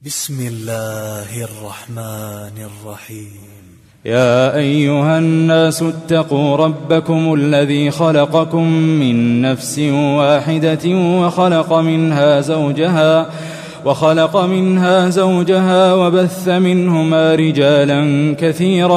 بسم الله الرحمن الرحيم. يا أيها الناس اتقوا ربكم الذي خلقكم من نفس واحدة وخلق منها زوجها وبث منهما رجالا كثيرا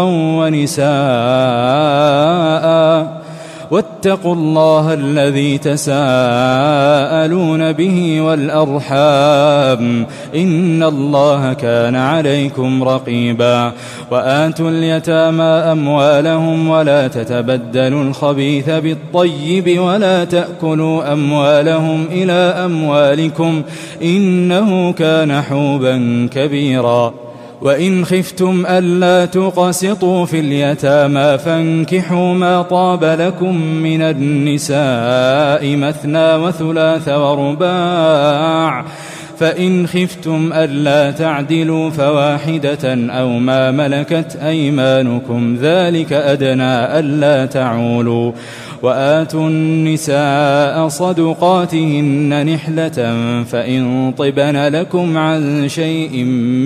ونساء واتقوا الله الذي تساءلون به والأرحام إن الله كان عليكم رقيبا. وآتوا اليتامى أموالهم ولا تتبدلوا الخبيث بالطيب ولا تأكلوا أموالهم إلى أموالكم إنه كان حوبا كبيرا. وإن خفتم ألا تقسطوا في اليتامى فانكحوا ما طاب لكم من النساء مثنى وثلاث ورباع، فإن خفتم ألا تعدلوا فواحدة أو ما ملكت أيمانكم ذلك أدنى ألا تعولوا. وآتوا النساء صدقاتهن نحلة فإن طبن لكم عن شيء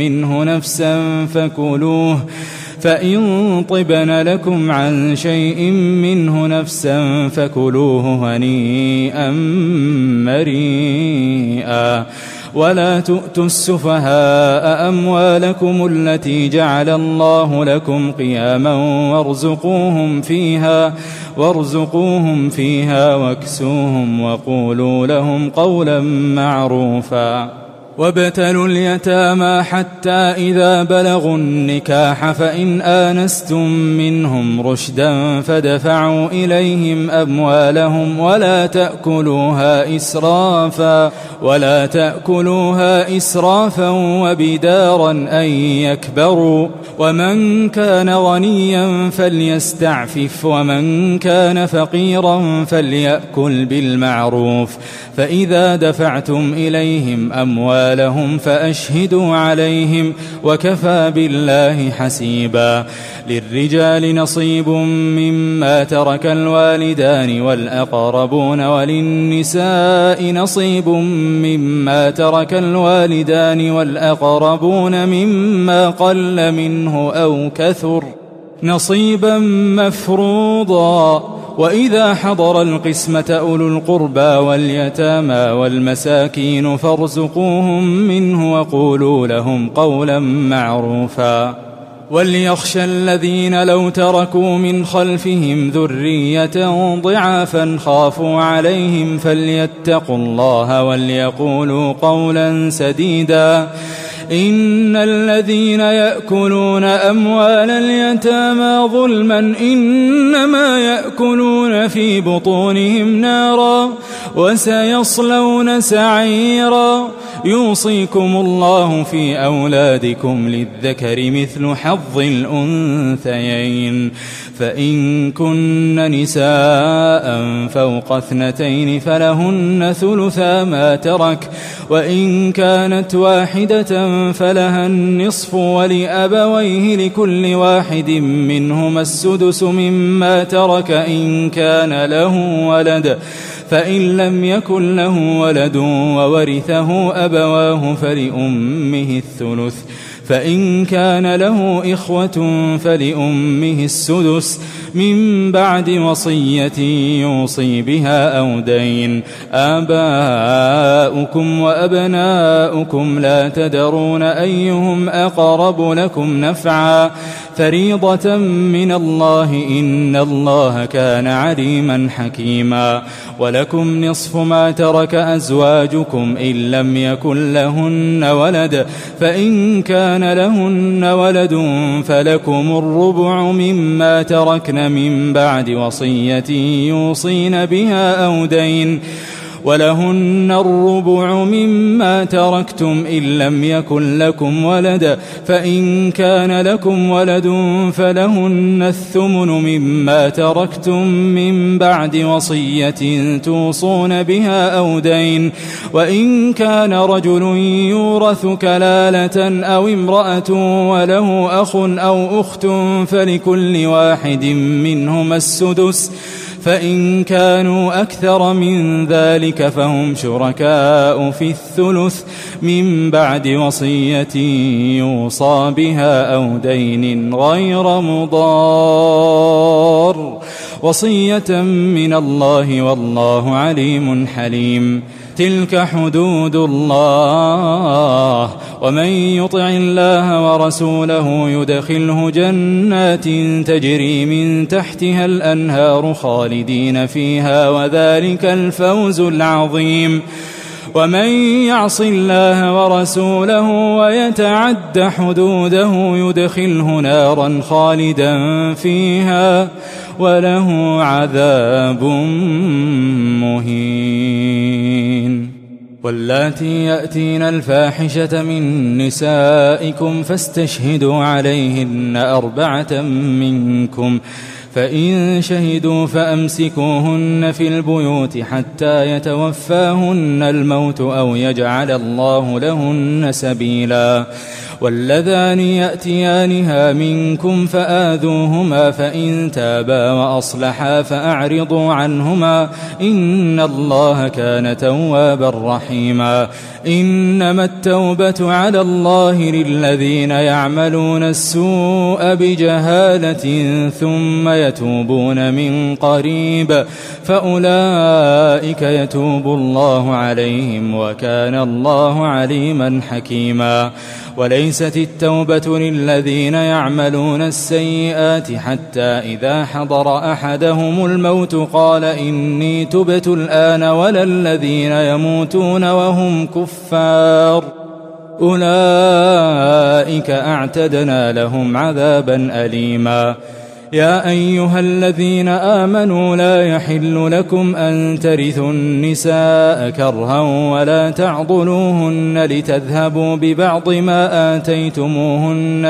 منه نفسا فكلوه هنيئا مريئا. ولا تؤتوا السفهاء أموالكم التي جعل الله لكم قياما وارزقوهم فيها واكسوهم وقولوا لهم قولا معروفا. وابتلوا اليتامى حتى إذا بلغوا النكاح فإن آنستم منهم رشدا فدفعوا إليهم أموالهم ولا تأكلوها إسرافا وبدارا أن يكبروا. ومن كان غنيا فليستعفف ومن كان فقيرا فليأكل بالمعروف. فإذا دفعتم إليهم أموالهم فأشهدوا عليهم وكفى بالله حسيبا. للرجال نصيب مما ترك الوالدان والأقربون وللنساء نصيب مما ترك الوالدان والأقربون مما قل منه أو كثر نصيبا مفروضا. وإذا حضر القسمة أولو القربى واليتامى والمساكين فارزقوهم منه وقولوا لهم قولا معروفا. وليخشى الذين لو تركوا من خلفهم ذرية ضعافا خافوا عليهم فليتقوا الله وليقولوا قولا سديدا. إن الذين يأكلون أموال اليتامى ظلما إنما يأكلون في بطونهم نارا وسيصلون سعيرا. يوصيكم الله في أولادكم للذكر مثل حظ الأنثيين. فإن كن نساء فوق 2 فلهن ثلثا ما ترك، وإن كانت واحدة فلها النصف ولأبويه لكل واحد منهما السدس مما ترك إن كان له ولد، فإن لم يكن له ولد وورثه أبواه فلأمه الثلث، فإن كان له إخوة فلأمه السدس من بعد وصية يوصي بها أو دين. آباؤكم وأبناؤكم لا تدرون أيهم أقرب لكم نفعا فريضة من الله إن الله كان عليما حكيما. ولكم نصف ما ترك أزواجكم إن لم يكن لهن ولد، فإن كان لهن ولد فلكم الربع مما تركن من بعد وصية يوصين بها أو دين، ولهن الربع مما تركتم إن لم يكن لكم ولد، فإن كان لكم ولد فلهن الثمن مما تركتم من بعد وصية توصون بها أو دين. وإن كان رجل يورث كلالة أو امرأة وله أخ أو أخت فلكل واحد منهما السدس، فإن كانوا أكثر من ذلك فهم شركاء في الثلث من بعد وصية يوصى بها أو دين غير مضار، وصية من الله والله عليم حليم. تلك حدود الله، ومن يطع الله ورسوله يدخله جنات تجري من تحتها الأنهار خالدين فيها، وذلك الفوز العظيم. ومن يعص الله ورسوله ويتعد حدوده يدخله نارا خالدا فيها وله عذاب مهين. واللاتي يأتين الفاحشة من نسائكم فاستشهدوا عليهن 4 منكم، فإن شهدوا فأمسكوهن في البيوت حتى يتوفاهن الموت أو يجعل الله لهن سبيلا. واللذان يأتيانها منكم فآذوهما، فإن تابا وأصلحا فأعرضوا عنهما، إن الله كان توابا رحيما. إنما التوبة على الله للذين يعملون السوء بجهالة ثم يتوبون من قريب فأولئك يتوب الله عليهم، وكان الله عليما حكيما. وليست التوبة للذين يعملون السيئات حتى إذا حضر أحدهم الموت قال إني تبت الآن، ولا الذين يموتون وهم كفار، أولئك أعتدنا لهم عذابا أليما. يا أيها الذين آمنوا لا يحل لكم أن ترثوا النساء كرها ولا تعضلوهن لتذهبوا ببعض ما آتيتموهن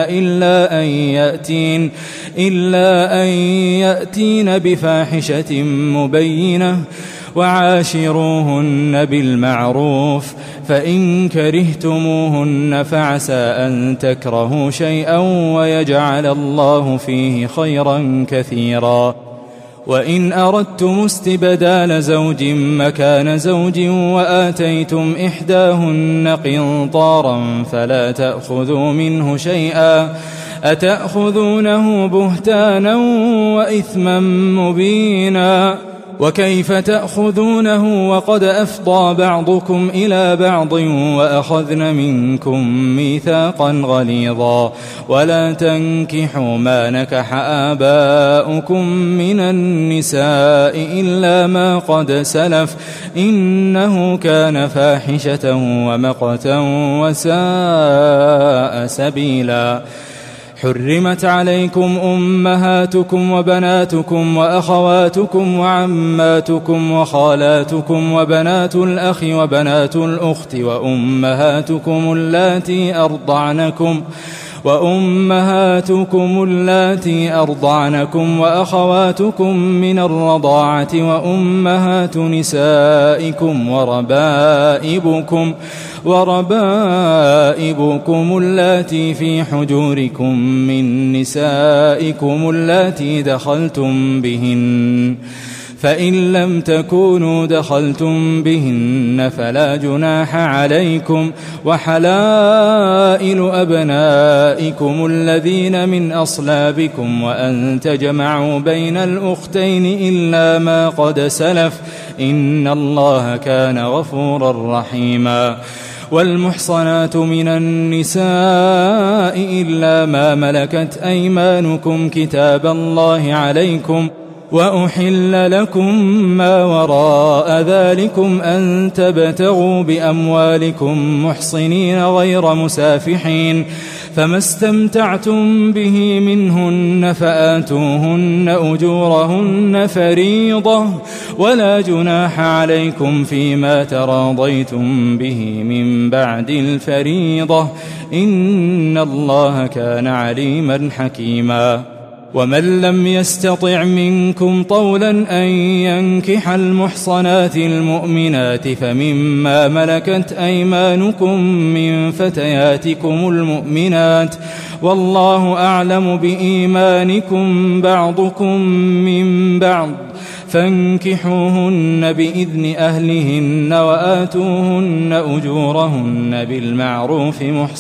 إلا أن يأتين بفاحشة مبينة، وعاشروهن بالمعروف، فإن كرهتموهن فعسى أن تكرهوا شيئا ويجعل الله فيه خيرا كثيرا. وإن أردتم استبدال زوج مكان زوج وآتيتم إحداهن قنطارا فلا تأخذوا منه شيئا، أتأخذونه بهتانا وإثما مبينا؟ وكيف تأخذونه وقد أفضى بعضكم إلى بعض وأخذن منكم ميثاقا غليظا؟ ولا تنكحوا ما نكح آباؤكم من النساء إلا ما قد سلف، إنه كان فاحشة ومقتا وساء سبيلا. حرمت عليكم أمهاتكم وبناتكم وأخواتكم وعماتكم وخالاتكم وبنات الأخ وبنات الأخت وأمهاتكم اللاتي أرضعنكم وأخواتكم من الرضاعة وأمهات نسائكم وربائبكم اللاتي في حجوركم من نسائكم اللاتي دخلتم بهن، فإن لم تكونوا دخلتم بهن فلا جناح عليكم، وحلائل أبنائكم الذين من أصلابكم، وأن تجمعوا بين الأختين إلا ما قد سلف، إن الله كان غفورا رحيما. والمحصنات من النساء إلا ما ملكت أيمانكم كتاب الله عليكم، وأحل لكم ما وراء ذلكم أن تبتغوا بأموالكم محصنين غير مسافحين، فما استمتعتم به منهن فآتوهن أجورهن فريضة، ولا جناح عليكم فيما تراضيتم به من بعد الفريضة، إن الله كان عليما حكيما. ومن لم يستطع منكم طولا أن ينكح المحصنات المؤمنات فمما ملكت أيمانكم من فتياتكم المؤمنات، والله أعلم بإيمانكم بعضكم من بعض، فانكحوهن بإذن أهلهن وآتوهن أجورهن بالمعروف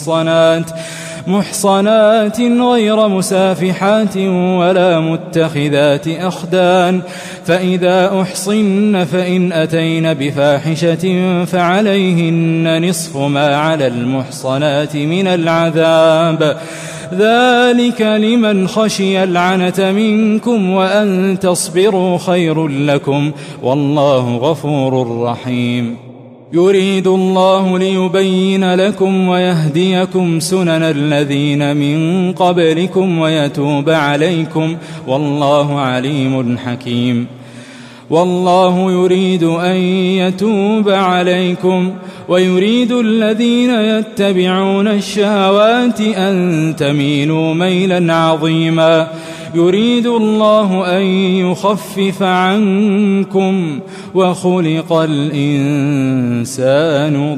محصنات غير مسافحات ولا متخذات أخدان، فإذا أحصن فإن أتين بفاحشة فعليهن نصف ما على المحصنات من العذاب، ذلك لمن خشي العنة منكم، وأن تصبروا خير لكم، والله غفور رحيم. يريد الله ليبين لكم ويهديكم سنن الذين من قبلكم ويتوب عليكم، والله عليم حكيم. والله يريد أن يتوب عليكم ويريد الذين يتبعون الشهوات أن تميلوا ميلا عظيما، يريد الله أن يخفف عنكم وخلق الإنسان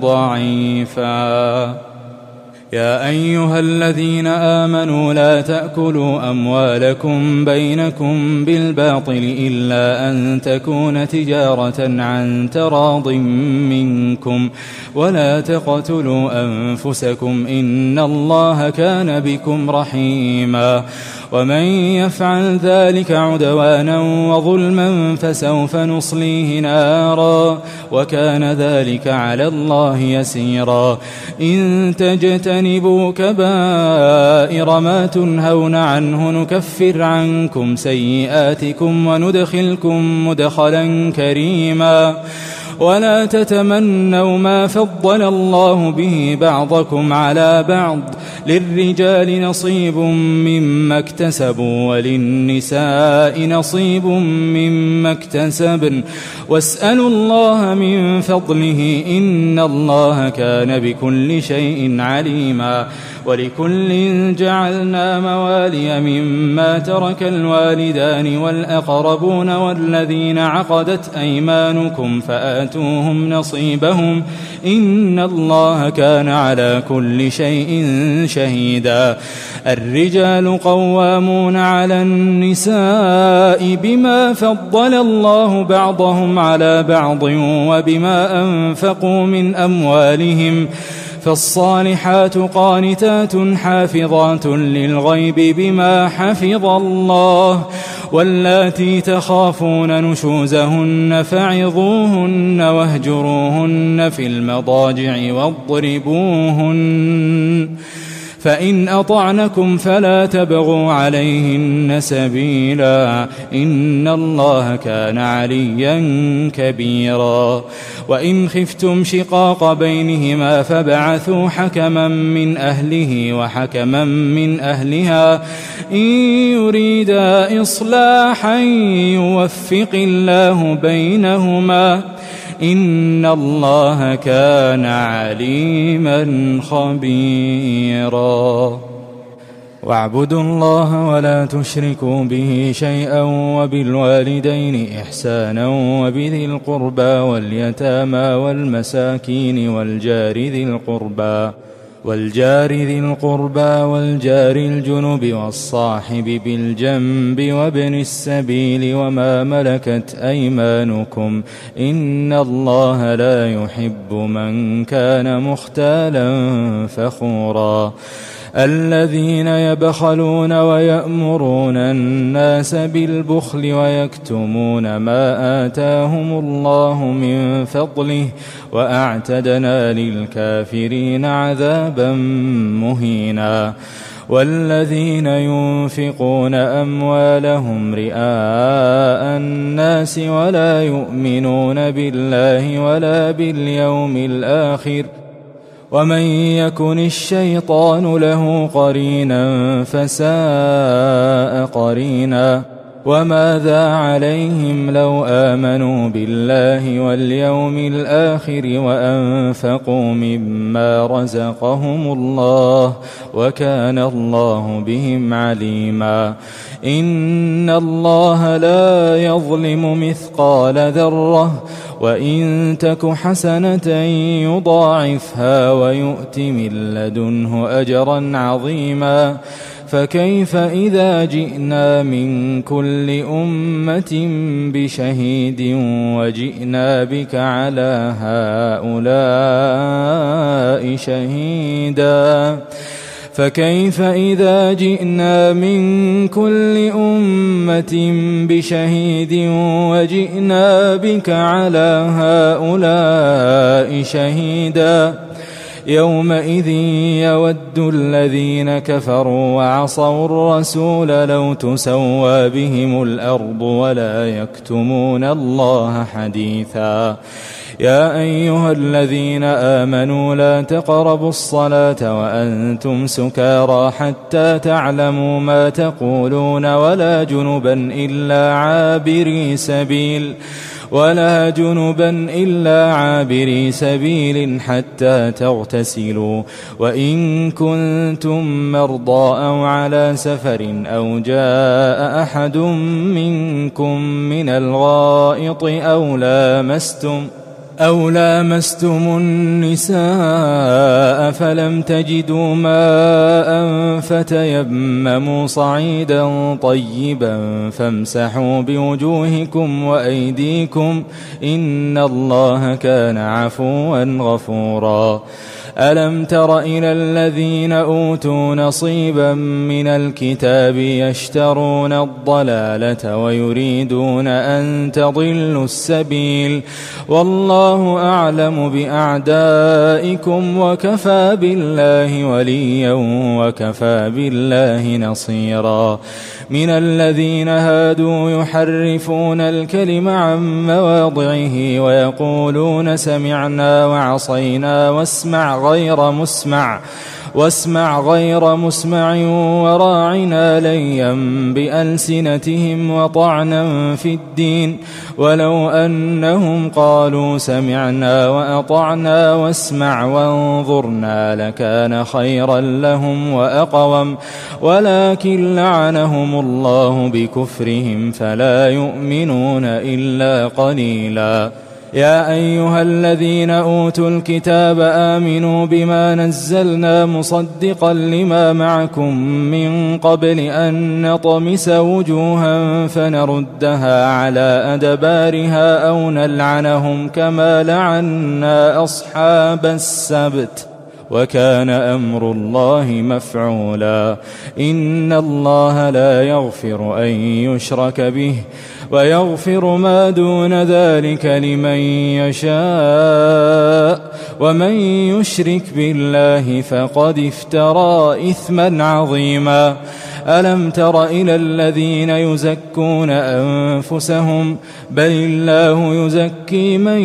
ضعيفا. يا أيها الذين آمنوا لا تأكلوا أموالكم بينكم بالباطل إلا أن تكون تجارة عن تراض منكم، ولا تقتلوا أنفسكم إن الله كان بكم رحيما، ومن يفعل ذلك عدوانا وظلما فسوف نصليه نارا، وكان ذلك على الله يسيرا. إن تجتنبوا كبائر ما تنهون عنه نكفر عنكم سيئاتكم وندخلكم مدخلا كريما. ولا تتمنوا ما فضل الله به بعضكم على بعض، للرجال نصيب مما اكتسبوا وللنساء نصيب مما اكتسبن، واسألوا الله من فضله إن الله كان بكل شيء عليما. ولكل جعلنا موالي مما ترك الوالدان والأقربون والذين عقدت أيمانكم فآتوهم نصيبهم إن الله كان على كل شيء شهيدا. الرجال قوامون على النساء بما فضل الله بعضهم على بعض وبما أنفقوا من أموالهم، فالصالحات قانتات حافظات للغيب بما حفظ الله، واللاتي تخافون نشوزهن فعظوهن واهجروهن في المضاجع واضربوهن، فإن أطعنكم فلا تبغوا عليهن سبيلا إن الله كان عليا كبيرا. وإن خفتم شقاق بينهما فبعثوا حكما من أهله وحكما من أهلها إن يريدا إصلاحا يوفق الله بينهما إن الله كان عليما خبيرا. واعبدوا الله ولا تشركوا به شيئا وبالوالدين إحسانا وبذي القربى واليتامى والمساكين والجار ذي القربى والجار الجنب والصاحب بالجنب وابن السبيل وما ملكت أيمانكم إن الله لا يحب من كان مختالا فخورا. الذين يبخلون ويأمرون الناس بالبخل ويكتمون ما آتاهم الله من فضله وأعتدنا للكافرين عذابا مهينا. والذين ينفقون أموالهم رئاء الناس ولا يؤمنون بالله ولا باليوم الآخر ومن يكن الشيطان له قرينا فساء قرينا. وماذا عليهم لو آمنوا بالله واليوم الآخر وأنفقوا مما رزقهم الله وكان الله بهم عليما. إن الله لا يظلم مثقال ذرة وإن تك حسنة يضاعفها ويؤت من لدنه أجرا عظيما. فكيف إذا جئنا من كل أمة بشهيد وجئنا بك على هؤلاء شهيدا فكيف إذا جئنا من كل أمة بشهيد وجئنا بك على هؤلاء شهيدا يومئذ يود الذين كفروا وعصوا الرسول لو تسوى بهم الأرض ولا يكتمون الله حديثا يا أيها الذين آمنوا لا تقربوا الصلاة وأنتم سكارى حتى تعلموا ما تقولون ولا جنبا إلا عابري سبيل حتى تغتسلوا وإن كنتم مرضى أو على سفر أو جاء أحد منكم من الغائط أو لامستم النساء فلم تجدوا ماء فتيمموا صعيدا طيبا فامسحوا بوجوهكم وأيديكم إن الله كان عفوا غفورا ألم تر إلى الذين أوتوا نصيبا من الكتاب يشترون الضلالة ويريدون أن تضلوا السبيل والله أعلم بأعدائكم وكفى بالله وليا وكفى بالله نصيرا من الذين هادوا يحرفون الكلم عن مواضعه ويقولون سمعنا وعصينا واسمع غير مسمع وراعنا ليا بألسنتهم وطعنا في الدين ولو أنهم قالوا سمعنا وأطعنا واسمع وانظرنا لكان خيرا لهم وأقوم ولكن لعنهم الله بكفرهم فلا يؤمنون إلا قليلا يا أيها الذين أوتوا الكتاب آمنوا بما نزلنا مصدقا لما معكم من قبل أن نطمس وجوها فنردها على أدبارها أو نلعنهم كما لعنا أصحاب السبت وكان أمر الله مفعولا إن الله لا يغفر أن يشرك به ويغفر ما دون ذلك لمن يشاء ومن يشرك بالله فقد افترى إثما عظيما ألم تر إلى الذين يزكون أنفسهم بل الله يزكي من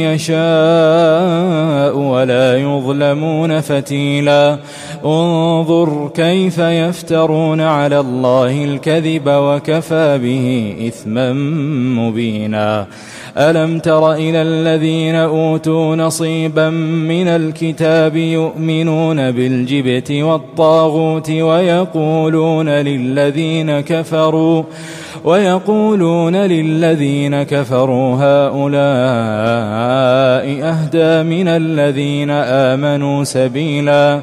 يشاء ولا يظلمون فتيلا انظر كيف يفترون على الله الكذب وكفى به إثما مبينا ألم تر إلى الذين أوتوا نصيبا من الكتاب يؤمنون بالجبت والطاغوت ويقولون للذين كفروا هؤلاء أهدى من الذين آمنوا سبيلا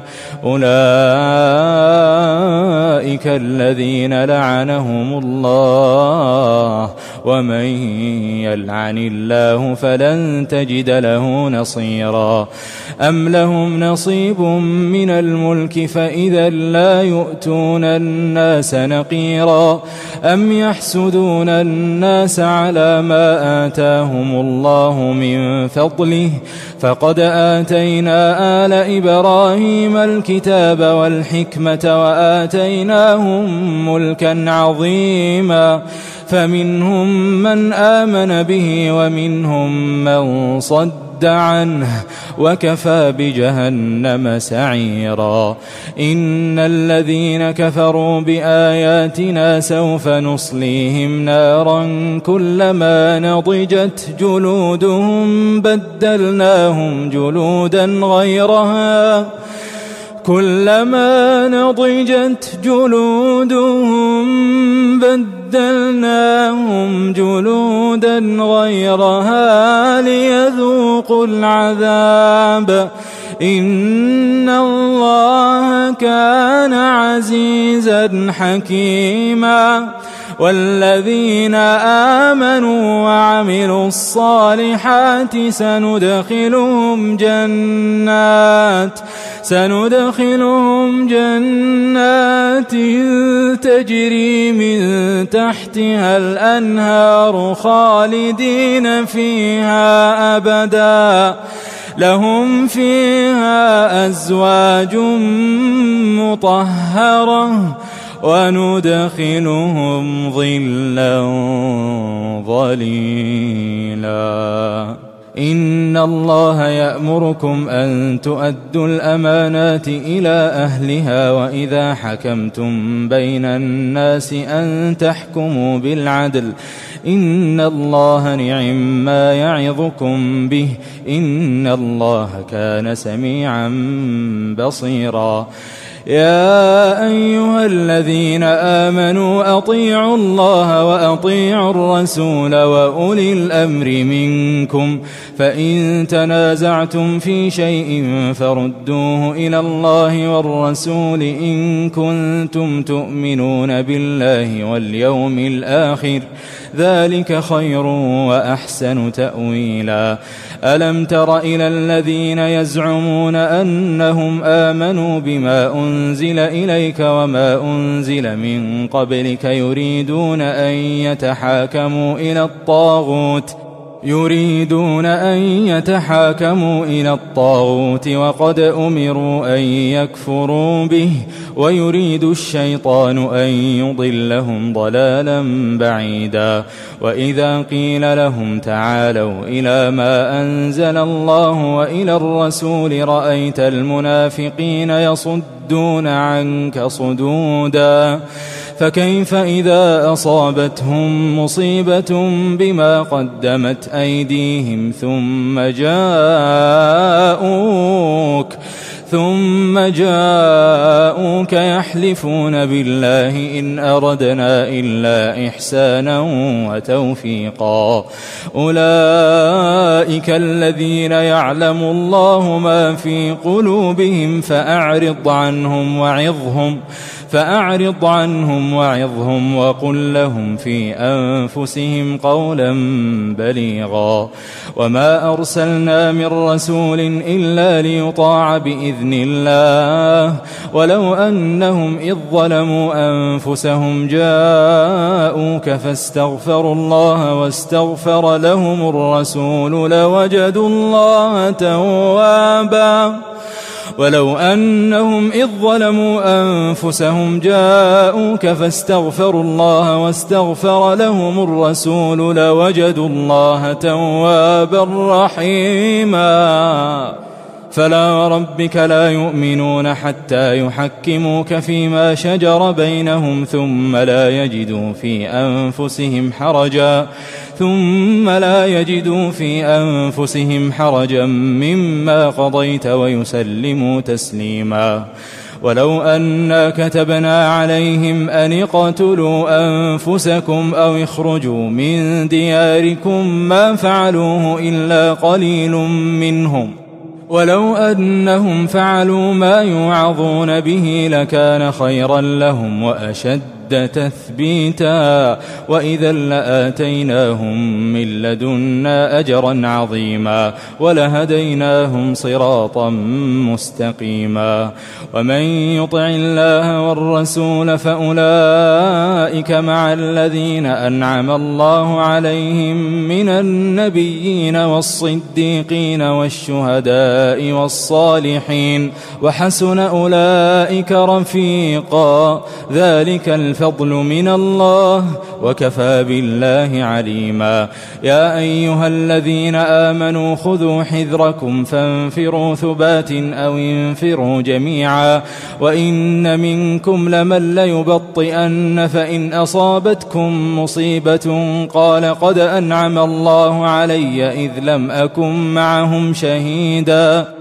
أولئك الذين لعنهم الله ومن يلعن الله فلن تجد له نصيرا أم لهم نصيب من الملك فإذا لا يؤتون الناس نقيرا أم يحسدون الناس على ما آتاهم الله من فضله فقد آتينا آل إبراهيم الكتاب والحكمة وآتيناهم ملكا عظيما فمنهم من آمن به ومنهم من صد عنه وكفى بجهنم سعيرا إن الذين كفروا بآياتنا سوف نصليهم نارا كلما نضجت جلودهم بدلناهم جلودا غيرها كلما نضجت جلودهم بدلناهم جلودا غيرها ليذوقوا العذاب إن الله كان عزيزا حكيما. والذين آمنوا وعملوا الصالحات سندخلهم جنات تجري من تحتها الأنهار خالدين فيها أبدا، لهم فيها أزواج مطهرة وندخلهم ظلا ظليلا. إن الله يأمركم أن تؤدوا الأمانات إلى أهلها وإذا حكمتم بين الناس أن تحكموا بالعدل، إن الله نعم ما يعظكم به، إن الله كان سميعا بصيرا. يا أيها الذين آمنوا أطيعوا الله وأطيعوا الرسول وأولي الأمر منكم، فإن تنازعتم في شيء فردوه إلى الله والرسول إن كنتم تؤمنون بالله واليوم الآخر، ذلك خير وأحسن تأويلا. ألم تر إلى الذين يزعمون أنهم آمنوا بما أنزل إليك وما أنزل من قبلك يريدون أن يتحاكموا إلى الطاغوت وقد أمروا أن يكفروا به، ويريد الشيطان أن يضلهم ضلالا بعيدا. وإذا قيل لهم تعالوا إلى ما أنزل الله وإلى الرسول رأيت المنافقين يصدون عنك صدودا. فكيف إذا أصابتهم مصيبة بما قدمت أيديهم ثم جاءوك يحلفون بالله إن أردنا إلا إحسانا وتوفيقا، أولئك الذين يعلم الله ما في قلوبهم فأعرض عنهم وعظهم وقل لهم في أنفسهم قولا بليغا. وما أرسلنا من رسول إلا ليطاع بإذن الله، ولو أنهم إذ ظلموا أنفسهم جاءوك فاستغفروا الله واستغفر لهم الرسول لوجدوا الله توابا. ولو أنهم إذ ظلموا أنفسهم جاءوك فاستغفروا الله واستغفر لهم الرسول لوجدوا الله توابا رحيما. فلا وربك لا يؤمنون حتى يحكموك فيما شجر بينهم ثم لا يجدوا في أنفسهم حرجا مما قضيت ويسلموا تسليما. ولو أنا كتبنا عليهم أن اقتلوا أنفسكم أو اخرجوا من دياركم ما فعلوه إلا قليل منهم، ولو أنهم فعلوا ما يوعظون به لكان خيرا لهم وأشد تثبيتا، وإذا لآتيناهم من لدنا أجرا عظيما ولهديناهم صراطا مستقيما. ومن يطع الله والرسول فأولئك مع الذين أنعم الله عليهم من النبيين والصديقين والشهداء والصالحين وحسن أولئك رفيقا، ذلك الفضل من الله وكفى بالله عليما. يا أيها الذين آمنوا خذوا حذركم فانفروا ثبات أو انفروا جميعا، وإن منكم لمن ليبطئن فإن أصابتكم مصيبة قال قد أنعم الله علي إذ لم أكن معهم شهيدا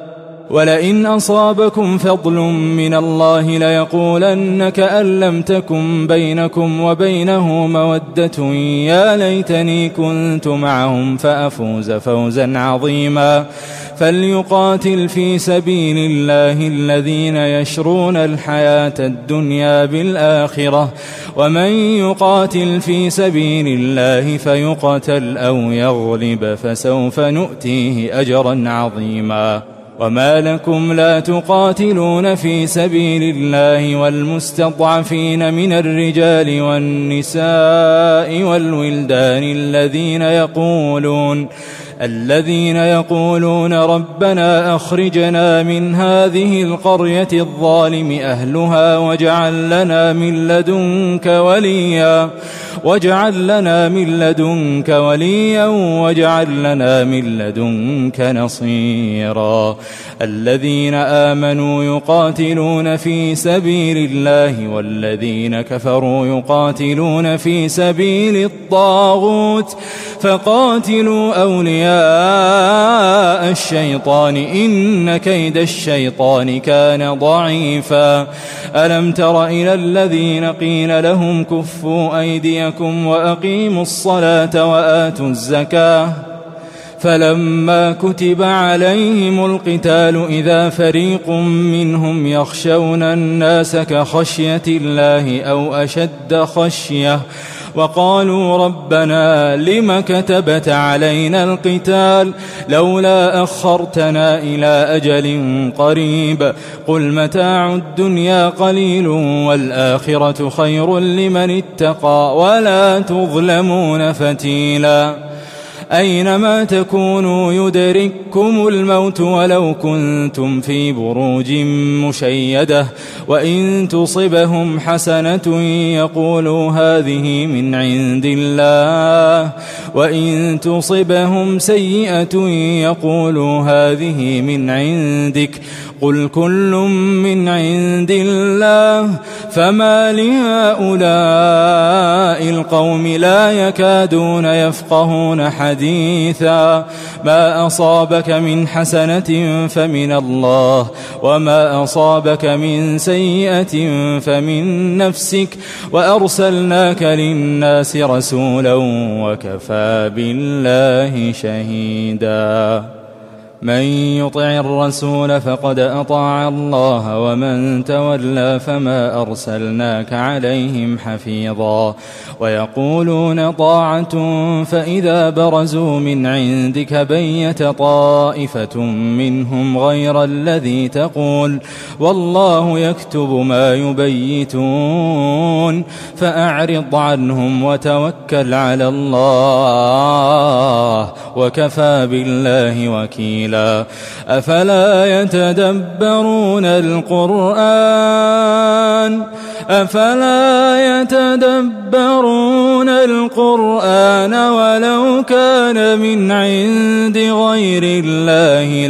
ولئن أصابكم فضل من الله ليقولن كأن لم تكن بينكم وبينه مودة يا ليتني كنت معهم فأفوز فوزا عظيما فليقاتل في سبيل الله الذين يشرون الحياة الدنيا بالآخرة ومن يقاتل في سبيل الله فيقتل أو يغلب فسوف نؤتيه أجرا عظيما وما لكم لا تقاتلون في سبيل الله والمستضعفين من الرجال والنساء والولدان الذين يقولون ربنا أخرجنا من هذه القرية الظالم أهلها واجعل لنا من لدنك وليا واجعل لنا من لدنك نصيرا الذين آمنوا يقاتلون في سبيل الله والذين كفروا يقاتلون في سبيل الطاغوت فقاتلوا أولياء الشيطان إن كيد الشيطان كان ضعيفا ألم تر إلى الذين قيل لهم كفوا أيديكم وأقيموا الصلاة وآتوا الزكاة فلما كتب عليهم القتال إذا فريق منهم يخشون الناس كخشية الله أو أشد خشية وقالوا ربنا لم كتبت علينا القتال لولا أخرتنا إلى أجل قريب قل متاع الدنيا قليل والآخرة خير لمن اتقى ولا تظلمون فتيلا أينما تكونوا يدرككم الموت ولو كنتم في بروج مشيدة وإن تصبهم حسنة يقولوا هذه من عند الله وإن تصبهم سيئة يقولوا هذه من عندك قل كل من عند الله فما لهؤلاء القوم لا يكادون يفقهون حديثا ما أصابك من حسنة فمن الله وما أصابك من سيئة فمن نفسك وأرسلناك للناس رسولا وكفى بالله شهيدا من يطع الرسول فقد أطاع الله ومن تولى فما أرسلناك عليهم حفيظا ويقولون طاعة فإذا برزوا من عندك بيت طائفة منهم غير الذي تقول والله يكتب ما يبيتون فأعرض عنهم وتوكل على الله وكفى بالله وكيلا أفلا يتدبرون القرآن ولو كان من عند غير الله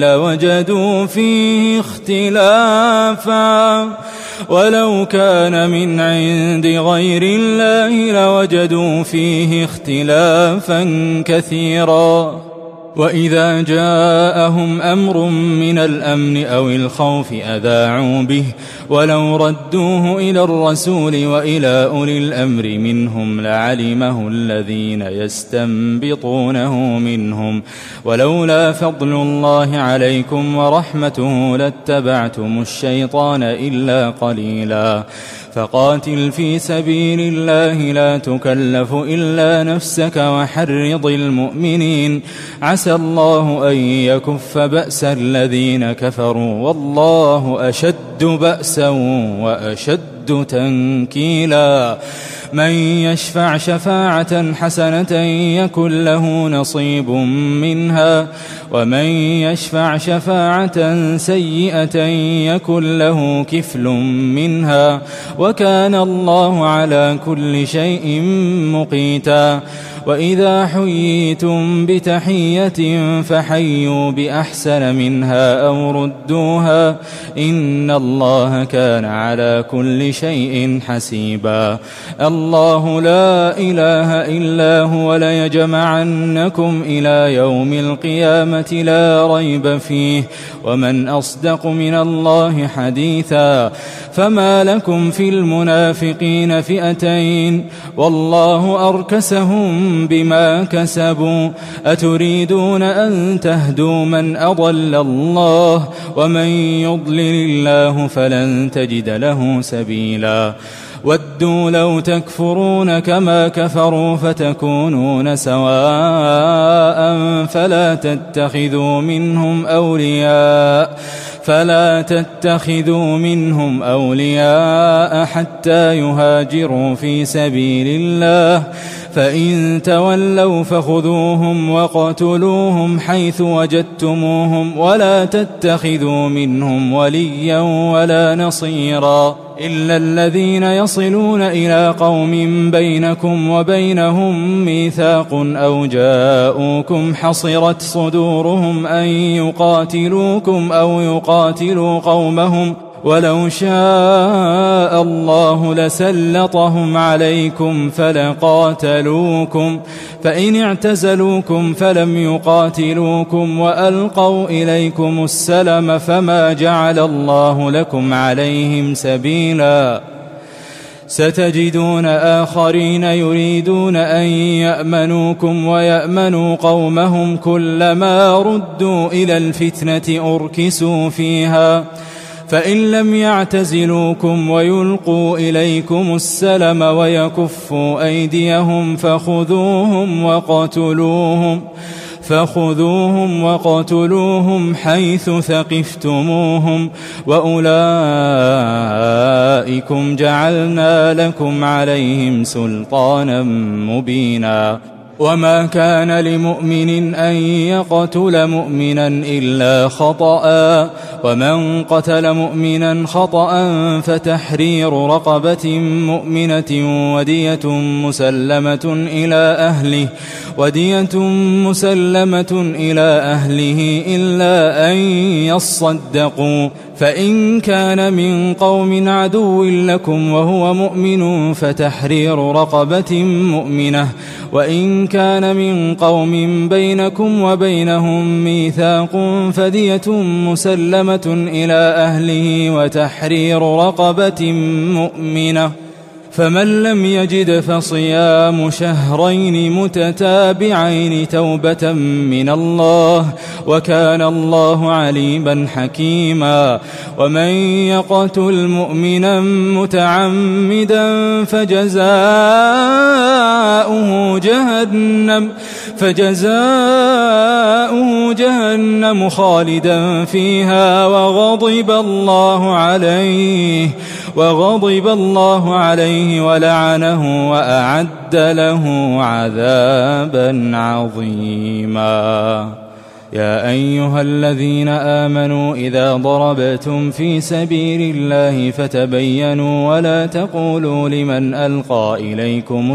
لوجدوا فيه اختلافا كثيرا وإذا جاءهم أمر من الأمن أو الخوف أذاعوا به ولو ردوه إلى الرسول وإلى أولي الأمر منهم لعلمه الذين يستنبطونه منهم ولولا فضل الله عليكم ورحمته لاتبعتم الشيطان إلا قليلا فقاتل في سبيل الله لا تكلف إلا نفسك وحرض المؤمنين عسى الله أن يكف بأس الذين كفروا والله أشد بأسا وأشد تنكيلا من يشفع شفاعة حسنة يكن له نصيب منها ومن يشفع شفاعة سيئة يكن له كفل منها وكان الله على كل شيء مقيتا وإذا حييتم بتحية فحيوا بأحسن منها أو ردوها إن الله كان على كل شيء حسيبا. الله لا إله إلا هو ليجمعنكم إلى يوم القيامة لا ريب فيه ومن أصدق من الله حديثا. فما لكم في المنافقين فئتين والله أركسهم بما كسبوا أتريدون أن تهدوا من أضل الله ومن يضلل الله فلن تجد له سبيلا. ودوا لو تكفرون كما كفروا فتكونون سواء فلا تتخذوا منهم أولياء حتى يهاجروا في سبيل الله فإن تولوا فخذوهم وقتلوهم حيث وجدتموهم ولا تتخذوا منهم وليا ولا نصيرا إلا الذين يصلون إلى قوم بينكم وبينهم ميثاق أو جاءوكم حصرت صدورهم أن يقاتلوكم أو يقاتلوا قومهم ولو شاء الله لسلطهم عليكم فلقاتلوكم فإن اعتزلوكم فلم يقاتلوكم وألقوا إليكم السلم فما جعل الله لكم عليهم سبيلا. ستجدون آخرين يريدون أن يأمنوكم ويأمنوا قومهم كلما ردوا إلى الفتنة أركسوا فيها فإن لم يعتزلوكم ويلقوا إليكم السلم ويكفوا أيديهم فخذوهم وقتلوهم حيث ثقفتموهم وأولئكم جعلنا لكم عليهم سلطانا مبينا. وما كان لمؤمن أن يقتل مؤمنا إلا خطأ ومن قتل مؤمنا خطأ فتحرير رقبة مؤمنة ودية مسلمة إلى أهله إلا أن يصدقوا فإن كان من قوم عدو لكم وهو مؤمن فتحرير رقبة مؤمنة وإن كان من قوم بينكم وبينهم ميثاق فدية مسلمة إلى أهله وتحرير رقبة مؤمنة فمن لم يجد فصيام شهرين متتابعين توبة من الله وكان الله عليما حكيما. ومن يقتل مؤمنا متعمدا فجزاؤه جهنم خالدا فيها وغضب الله عليه ولعنه وأعد له عذابا عظيما. يا أيها الذين آمنوا إذا ضربتم في سبيل الله فتبينوا ولا تقولوا لمن ألقى إليكم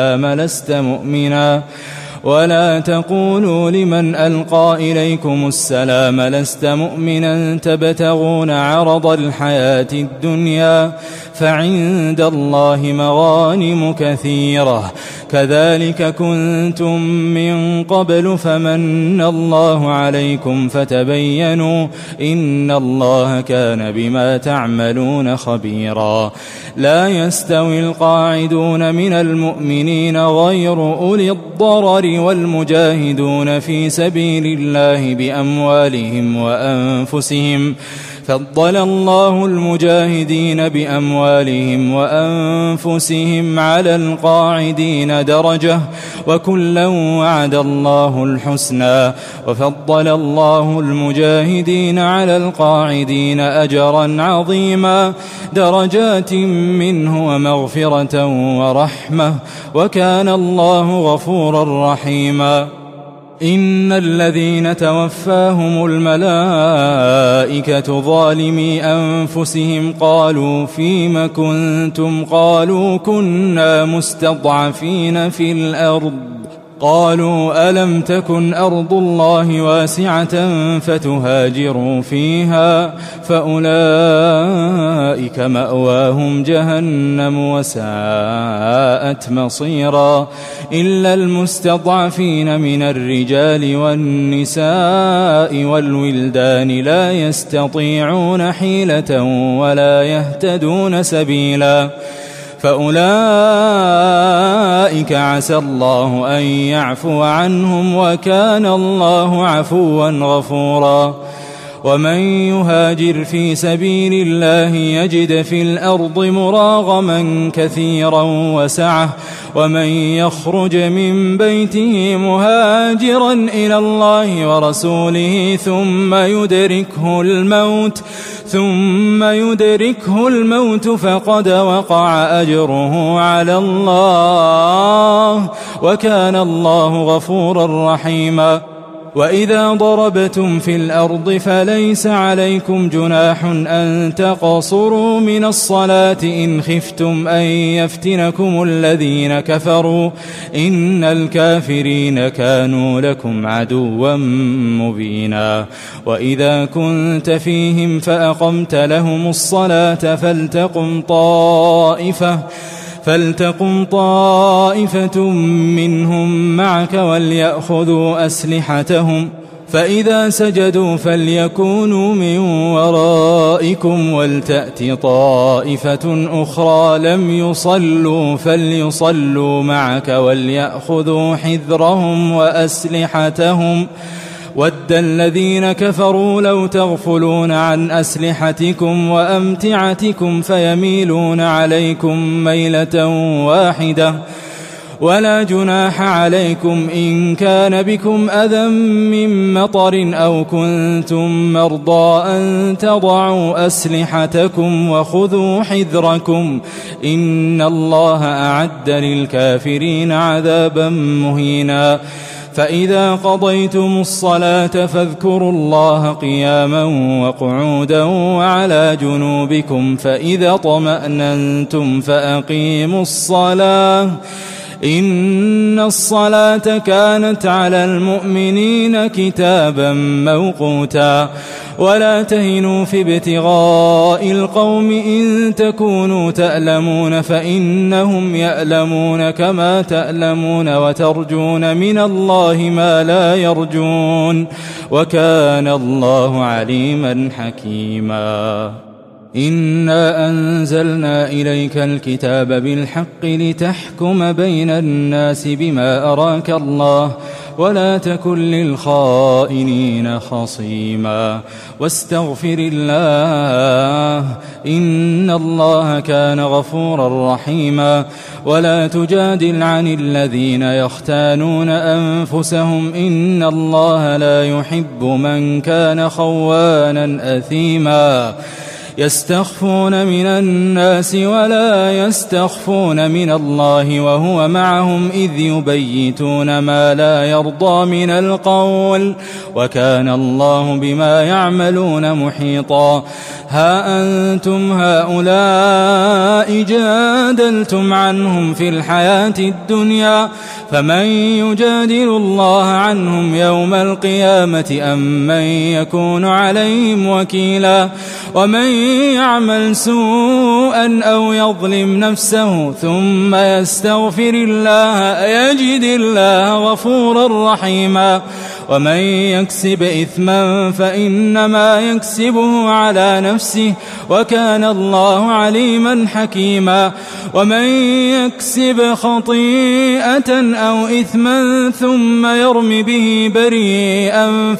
السلام لست مؤمنا تبتغون عرض الحياة الدنيا فعند الله مغانم كثيرة كذلك كنتم من قبل فمن الله عليكم فتبينوا إن الله كان بما تعملون خبيرا. لا يستوي القاعدون من المؤمنين غير أولي الضرر والمجاهدون في سبيل الله بأموالهم وأنفسهم فضل الله المجاهدين بأموالهم وأنفسهم على القاعدين درجة وكلا وعد الله الحسنى وفضل الله المجاهدين على القاعدين أجرا عظيما درجات منه ومغفرة ورحمة وكان الله غفورا رحيما. إن الذين توفاهم الملائكة ظالمي أنفسهم قالوا فيم كنتم قالوا كنا مستضعفين في الأرض قالوا ألم تكن أرض الله واسعة فتهاجروا فيها فأولئك مأواهم جهنم وساءت مصيرا إلا المستضعفين من الرجال والنساء والولدان لا يستطيعون حيلة ولا يهتدون سبيلا فأولئك عسى الله أن يعفو عنهم وكان الله عفوا غفورا ومن يهاجر في سبيل الله يجد في الأرض مراغما كثيرا وسعة ومن يخرج من بيته مهاجرا إلى الله ورسوله ثم يدركه الموت فقد وقع أجره على الله وكان الله غفورا رحيما وإذا ضربتم في الأرض فليس عليكم جناح أن تقصروا من الصلاة إن خفتم أن يفتنكم الذين كفروا إن الكافرين كانوا لكم عدوا مبينا وإذا كنت فيهم فأقمت لهم الصلاة فلتقم طائفة منهم معك وليأخذوا أسلحتهم فإذا سجدوا فليكونوا من ورائكم ولتأت طائفة أخرى لم يصلوا فليصلوا معك وليأخذوا حذرهم وأسلحتهم ود الذين كفروا لو تغفلون عن أسلحتكم وأمتعتكم فيميلون عليكم ميلة واحدة ولا جناح عليكم إن كان بكم أذى من مطر أو كنتم مرضى أن تضعوا أسلحتكم وخذوا حذركم إن الله أعد للكافرين عذابا مهينا فإذا قضيتم الصلاة فاذكروا الله قياما وقعودا وعلى جنوبكم فإذا طمأننتم فأقيموا الصلاة إن الصلاة كانت على المؤمنين كتابا موقوتا ولا تهنوا في ابتغاء القوم إن تكونوا تألمون فإنهم يألمون كما تألمون وترجون من الله ما لا يرجون وكان الله عليما حكيما إنا أنزلنا إليك الكتاب بالحق لتحكم بين الناس بما أراك الله ولا تكن للخائنين خصيما واستغفر الله إن الله كان غفورا رحيما ولا تجادل عن الذين يختانون أنفسهم إن الله لا يحب من كان خوانا أثيما يستخفون من الناس ولا يستخفون من الله وهو معهم إذ يبيتون ما لا يرضى من القول وكان الله بما يعملون محيطا ها أنتم هؤلاء جادلتم عنهم في الحياة الدنيا فمن يجادل الله عنهم يوم القيامة أم من يكون عليهم وكيلا ومن يعمل سوءا أو يظلم نفسه ثم يستغفر الله يجد الله غفورا رحيما ومن يكسب إثما فإنما يكسبه على نفسه وكان الله عليما حكيما ومن يكسب خطيئة أو إثما ثم يرم به بريئا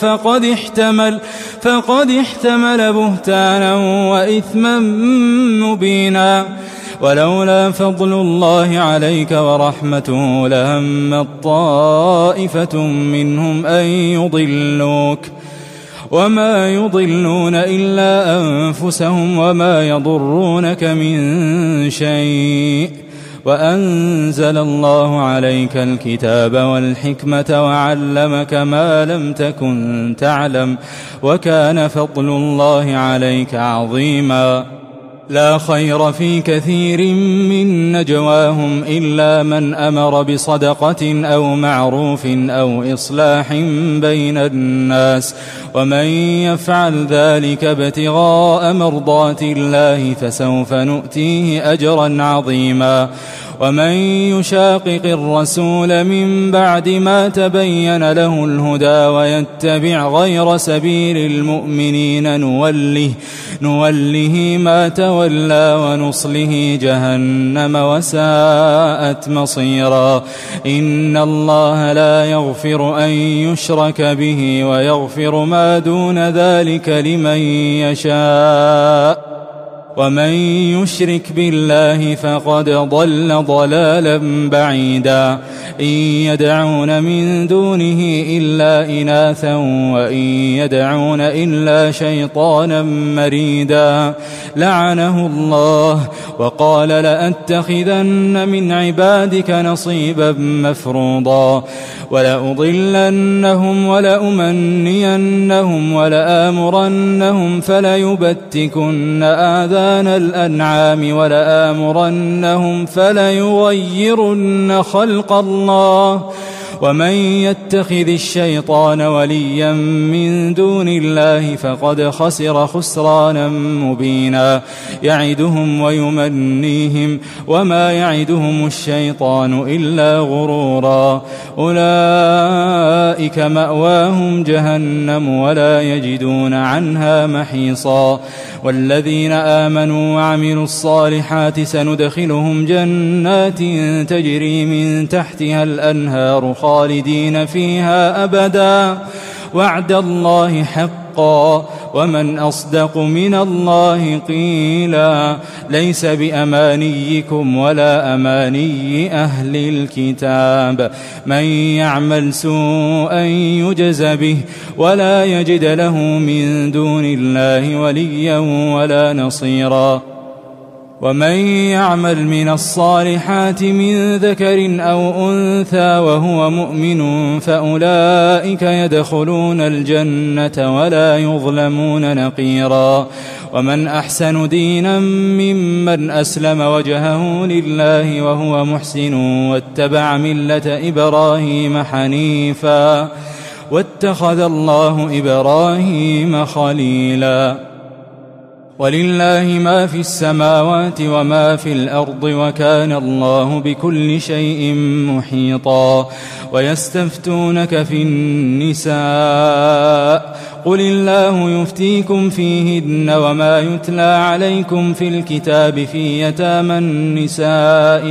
فقد احتمل بهتانا وإثما مبينا ولولا فضل الله عليك ورحمته لهمت طائفة منهم أن يضلوك وما يضلون إلا أنفسهم وما يضرونك من شيء وأنزل الله عليك الكتاب والحكمة وعلمك ما لم تكن تعلم وكان فضل الله عليك عظيما لا خير في كثير من نجواهم إلا من أمر بصدقة أو معروف أو إصلاح بين الناس ومن يفعل ذلك ابتغاء مرضات الله فسوف نؤتيه أجرا عظيما ومن يشاقق الرسول من بعد ما تبين له الهدى ويتبع غير سبيل المؤمنين نوله ما تولى ونصله جهنم وساءت مصيرا إن الله لا يغفر أن يشرك به ويغفر ما دون ذلك لمن يشاء ومن يشرك بالله فقد ضل ضلالا بعيدا إن يدعون من دونه إلا إناثا وإن يدعون إلا شيطانا مريدا لعنه الله وقال لأتخذن من عبادك نصيبا مفروضا ولأضلنهم ولأمنينهم ولآمرنهم فليبتكن آذان الأنعام ولآمرنهم فليغيرن خلق الله ومن يتخذ الشيطان وليا من دون الله فقد خسر خسرانا مبينا يعدهم ويمنيهم وما يعدهم الشيطان إلا غرورا أولئك مأواهم جهنم ولا يجدون عنها محيصا والذين آمنوا وعملوا الصالحات سندخلهم جنات تجري من تحتها الأنهار خالدين فيها أبدا وعد الله حقا ومن أصدق من الله قيلا ليس بأمانيكم ولا أماني أهل الكتاب من يعمل سوءا يجز به ولا يجد له من دون الله وليا ولا نصيرا ومن يعمل من الصالحات من ذكر أو أنثى وهو مؤمن فأولئك يدخلون الجنة ولا يظلمون نقيرا ومن أحسن دينا ممن أسلم وجهه لله وهو محسن واتبع ملة إبراهيم حنيفا واتخذ الله إبراهيم خليلا ولله ما في السماوات وما في الأرض وكان الله بكل شيء محيطا ويستفتونك في النساء قل الله يفتيكم فيهن وما يتلى عليكم في الكتاب في يتامى النساء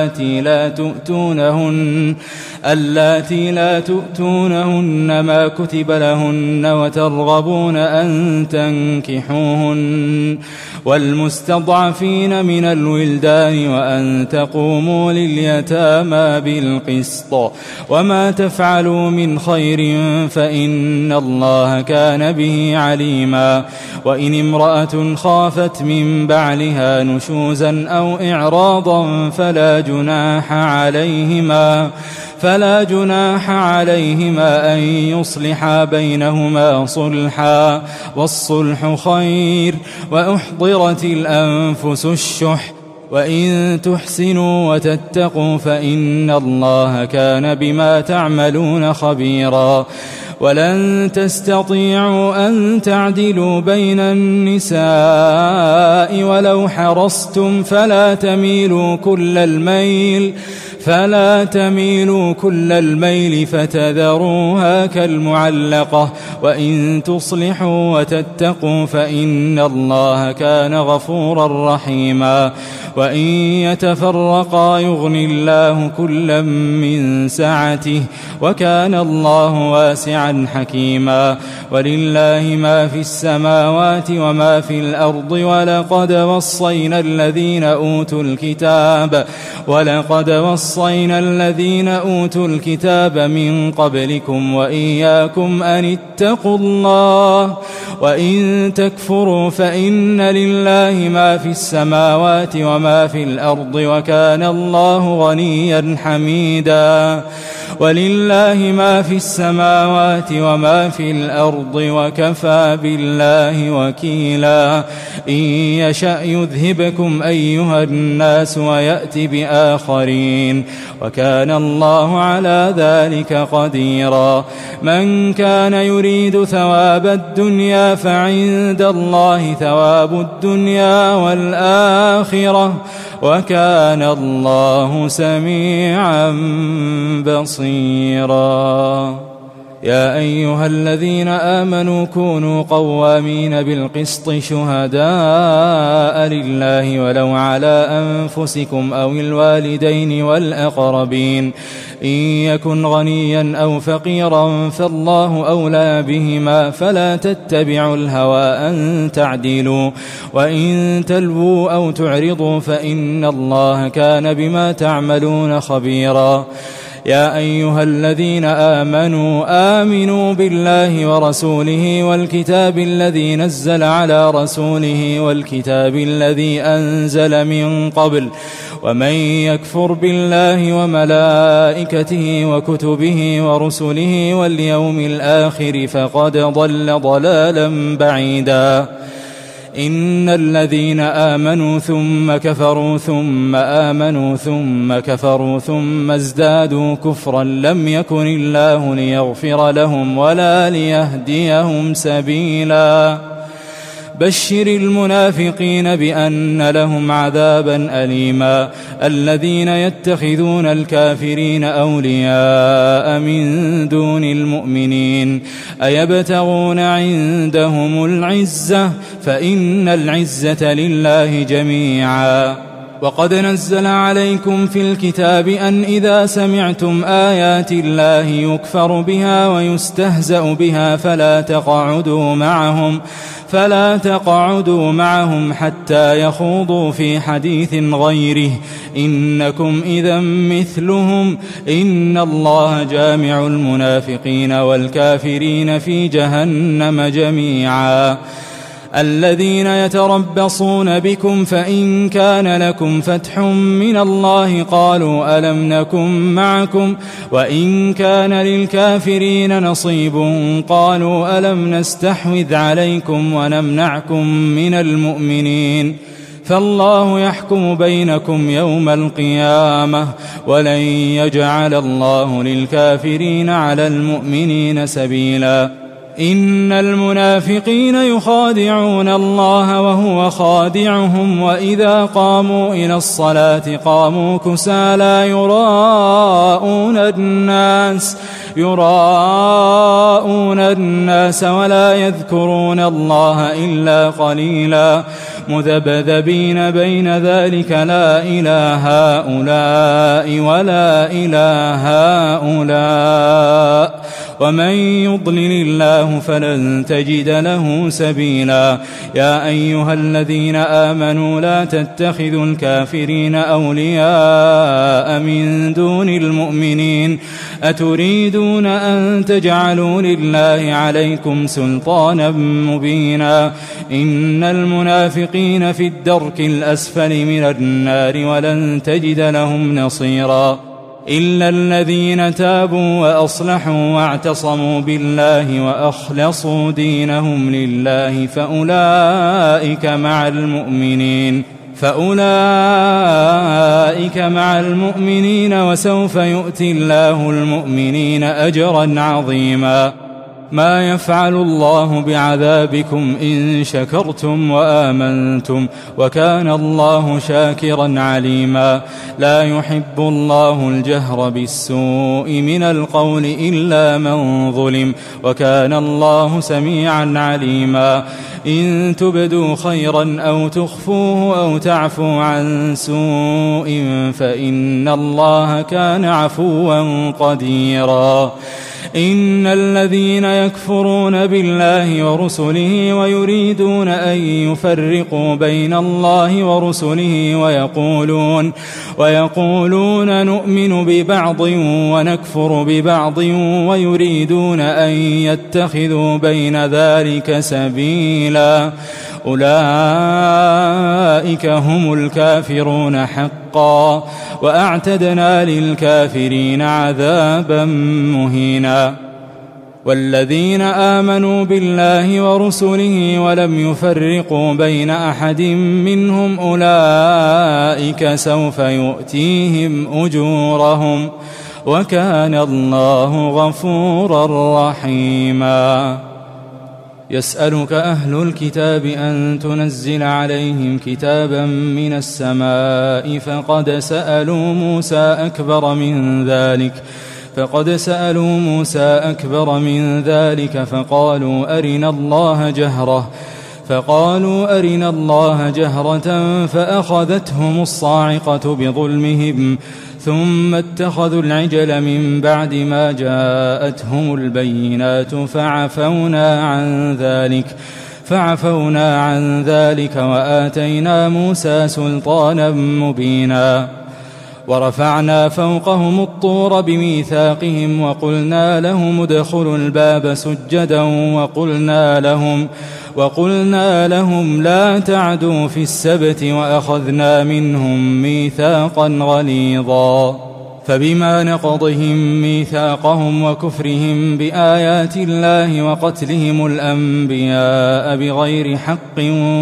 اللاتي لا تؤتونهن ما كتب لهن وترغبون أن تنكحوهن والمستضعفين من الولدان وأن تقوموا لليتامى بالقسط وما تفعلوا من خير فإن الله كان به عليما وإن امرأة خافت من بعلها نشوزا أو إعراضا فلا جناح عليهما أن يصلحا بينهما صلحا والصلح خير وأحضرت الأنفس الشح وإن تحسنوا وتتقوا فإن الله كان بما تعملون خبيرا ولن تستطيعوا أن تعدلوا بين النساء ولو حرصتم فلا تميلوا كل الميل فتذروها كالمعلقة وإن تصلحوا وتتقوا فإن الله كان غفورا رحيما وإن يتفرقا يغن الله كلا من سعته وكان الله واسعا حكيما ولله ما في السماوات وما في الأرض ولقد وصينا الذين أوتوا الكتاب من قبلكم وإياكم أن اتقوا الله وإن تكفروا فإن لله ما في السماوات وما وما في الأرض وكان الله غنيا حميدا ولله ما في السماوات وما في الأرض وكفى بالله وكيلا إن يشأ يذهبكم أيها الناس ويأتي بآخرين وكان الله على ذلك قديرا من كان يريد ثواب الدنيا فعند الله ثواب الدنيا والآخرة وكان الله سميعا بصيرا يا أيها الذين آمنوا كونوا قوامين بالقسط شهداء لله ولو على أنفسكم أو الوالدين والأقربين إن يكن غنيا أو فقيرا فالله أولى بهما فلا تتبعوا الهوى أن تعدلوا وإن تلووا أو تعرضوا فإن الله كان بما تعملون خبيرا يا أيها الذين آمنوا بالله ورسوله والكتاب الذي نزل على رسوله والكتاب الذي أنزل من قبل ومن يكفر بالله وملائكته وكتبه ورسله واليوم الآخر فقد ضل ضلالا بعيدا إن الذين آمنوا ثم كفروا ثم آمنوا ثم كفروا ثم ازدادوا كفرا لم يكن الله ليغفر لهم ولا ليهديهم سبيلا بشر المنافقين بأن لهم عذابا أليما الذين يتخذون الكافرين أولياء من دون المؤمنين أيبتغون عندهم العزة فإن العزة لله جميعا وقد نزل عليكم في الكتاب أن إذا سمعتم آيات الله يكفر بها ويستهزأ بها فلا تقعدوا معهم حتى يخوضوا في حديث غيره إنكم إذا مثلهم إن الله جامع المنافقين والكافرين في جهنم جميعا الذين يتربصون بكم فإن كان لكم فتح من الله قالوا ألم نكن معكم وإن كان للكافرين نصيب قالوا ألم نستحوذ عليكم ونمنعكم من المؤمنين فالله يحكم بينكم يوم القيامة ولن يجعل الله للكافرين على المؤمنين سبيلا إن المنافقين يخادعون الله وهو خادعهم وإذا قاموا إلى الصلاة قاموا كسالى يراءون الناس ولا يذكرون الله إلا قليلا مذبذبين بين ذلك لا إله هؤلاء ولا إله هؤلاء ومن يضلل الله فلن تجد له سبيلا يا أيها الذين آمنوا لا تتخذوا الكافرين أولياء من دون المؤمنين أتريدون أن تجعلوا لله عليكم سلطانا مبينا إن المنافقين في الدرك الأسفل من النار ولن تجد لهم نصيرا إلا الذين تابوا وأصلحوا واعتصموا بالله وأخلصوا دينهم لله فأولئك مع المؤمنين وسوف يؤتي الله المؤمنين أجرا عظيما ما يفعل الله بعذابكم إن شكرتم وآمنتم وكان الله شاكرا عليما لا يحب الله الجهر بالسوء من القول إلا من ظلم وكان الله سميعا عليما إن تبدوا خيرا أو تخفوه أو تعفوا عن سوء فإن الله كان عفوا قديرا إن الذين يكفرون بالله ورسله ويريدون أن يفرقوا بين الله ورسله ويقولون نؤمن ببعض ونكفر ببعض ويريدون أن يتخذوا بين ذلك سبيلا أولئك هم الكافرون حقا وأعتدنا للكافرين عذابا مهينا والذين آمنوا بالله ورسله ولم يفرقوا بين أحد منهم أولئك سوف يؤتيهم أجورهم وكان الله غفورا رحيما يسألك أهل الكتاب أن تنزل عليهم كتابا من السماء فقد سألوا موسى أكبر من ذلك فقالوا أرنا الله جهرة فأخذتهم الصاعقة بظلمهم ثم اتخذوا العجل من بعد ما جاءتهم البينات فعفونا عن ذلك وآتينا موسى سلطانا مبينا ورفعنا فوقهم الطور بميثاقهم وقلنا لهم ادخلوا الباب سجدا وقلنا لهم لا تعدوا في السبت وأخذنا منهم ميثاقا غليظا فبما نقضهم ميثاقهم وكفرهم بآيات الله وقتلهم الأنبياء بغير حق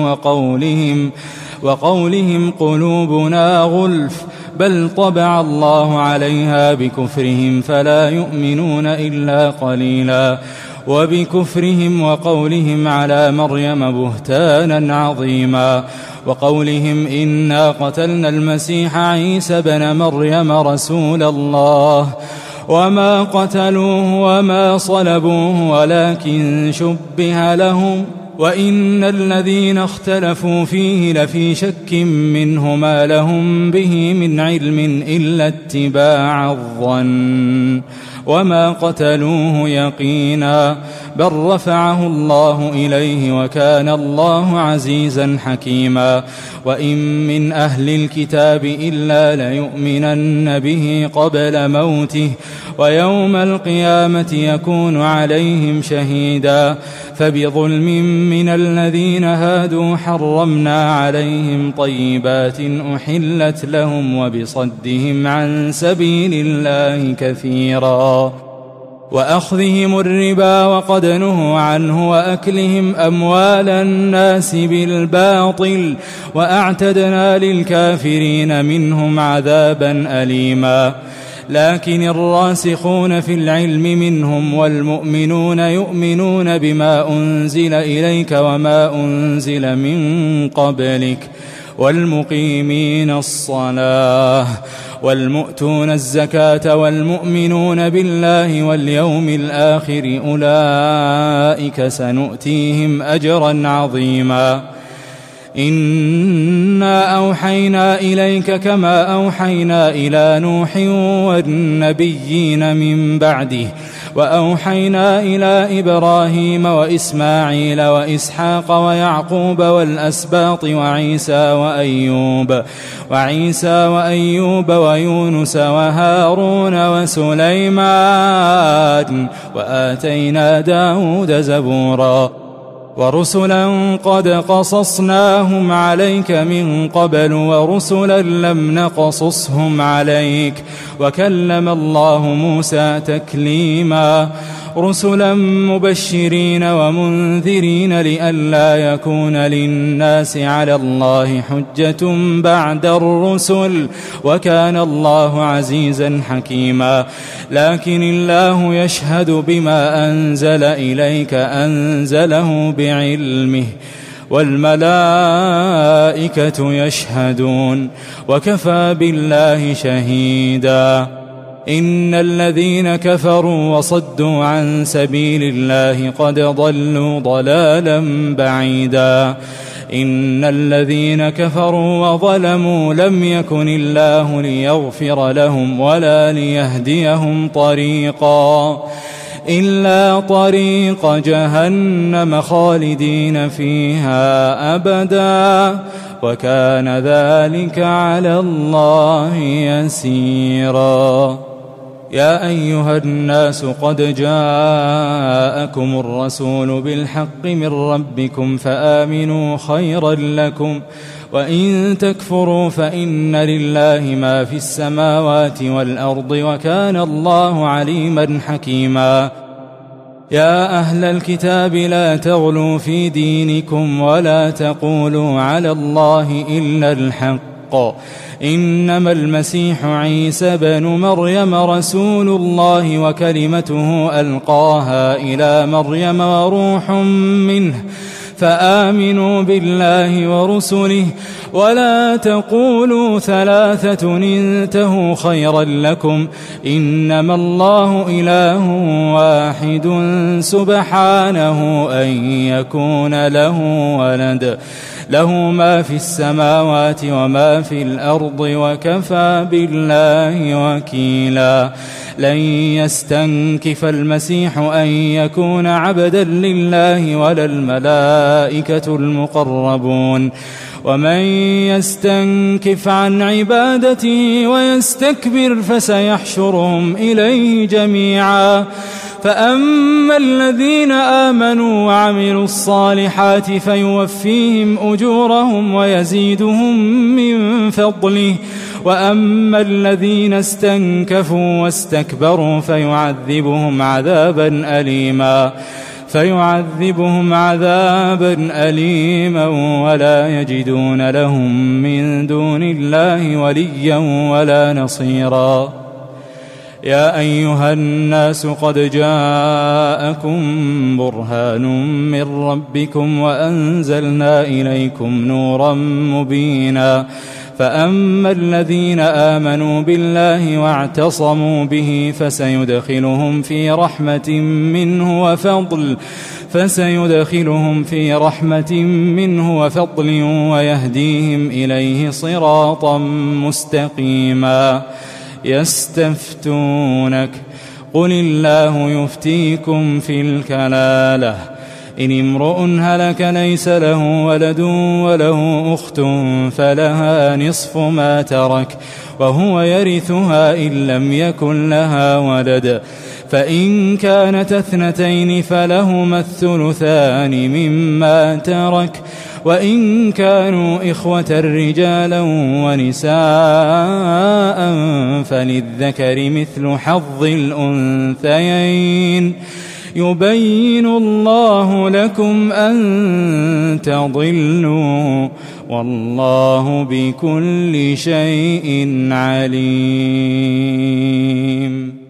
وقولهم قلوبنا غلف بل طبع الله عليها بكفرهم فلا يؤمنون إلا قليلا وبكفرهم وقولهم على مريم بهتانا عظيما وقولهم إنا قتلنا المسيح عيسى بن مريم رسول الله وما قتلوه وما صلبوه ولكن شبه لهم وإن الذين اختلفوا فيه لفي شك منه ما لهم به من علم إلا اتباع الظن وما قتلوه يقينا بل رفعه الله إليه وكان الله عزيزا حكيما وإن من أهل الكتاب إلا ليؤمنن به قبل موته ويوم القيامة يكون عليهم شهيدا فبظلم من الذين هادوا حرمنا عليهم طيبات أحلت لهم وبصدهم عن سبيل الله كثيرا وأخذهم الربا وقد نهوا عنه وأكلهم أموال الناس بالباطل وأعتدنا للكافرين منهم عذابا أليما لكن الراسخون في العلم منهم والمؤمنون يؤمنون بما أنزل إليك وما أنزل من قبلك والمقيمين الصلاة والمؤتون الزكاة والمؤمنون بالله واليوم الآخر أولئك سنؤتيهم أجرا عظيما إنا أوحينا إليك كما أوحينا إلى نوح والنبيين من بعده وأوحينا إلى إبراهيم وإسماعيل وإسحاق ويعقوب والأسباط وعيسى وأيوب ويونس وهارون وسليمان وآتينا داود زبورا ورسلا قد قصصناهم عليك من قبل ورسلا لم نقصصهم عليك وكلم الله موسى تكليما رسلا مبشرين ومنذرين لئلا يكون للناس على الله حجة بعد الرسل وكان الله عزيزا حكيما لكن الله يشهد بما أنزل إليك أنزله بعلمه والملائكة يشهدون وكفى بالله شهيدا إن الذين كفروا وصدوا عن سبيل الله قد ضلوا ضلالا بعيدا إن الذين كفروا وظلموا لم يكن الله ليغفر لهم ولا ليهديهم طريقا إلا طريق جهنم خالدين فيها أبدا وكان ذلك على الله يسيرا يا أيها الناس قد جاءكم الرسول بالحق من ربكم فآمنوا خيرا لكم وإن تكفروا فإن لله ما في السماوات والأرض وكان الله عليما حكيما يا أهل الكتاب لا تغلوا في دينكم ولا تقولوا على الله إلا الحق إنما المسيح عيسى بن مريم رسول الله وكلمته ألقاها إلى مريم وروح منه فآمنوا بالله ورسله ولا تقولوا ثلاثة انتهوا خيرا لكم إنما الله إله واحد سبحانه أن يكون له ولد له ما في السماوات وما في الأرض وكفى بالله وكيلا لن يستنكف المسيح أن يكون عبدا لله ولا الملائكة المقربون ومن يستنكف عن عبادته ويستكبر فسيحشرهم إليه جميعا فأما الذين آمنوا وعملوا الصالحات فيوفيهم أجورهم ويزيدهم من فضله وأما الذين استنكفوا واستكبروا فيعذبهم عذابا أليما ولا يجدون لهم من دون الله وليا ولا نصيرا يا أيها الناس قد جاءكم برهان من ربكم وأنزلنا إليكم نورا مبينا فأما الذين آمنوا بالله واعتصموا به فسيدخلهم في رحمة منه وفضل ويهديهم إليه صراطا مستقيما يستفتونك قل الله يفتيكم في الكلالة إن امرؤ هلك ليس له ولد وله أخت فلها نصف ما ترك وهو يرثها إن لم يكن لها ولد فإن كانت اثنتين فلهما الثلثان مما ترك وإن كانوا إخوة رجالا ونساء فللذكر مثل حظ الأنثيين يبين الله لكم أن تضلوا والله بكل شيء عليم.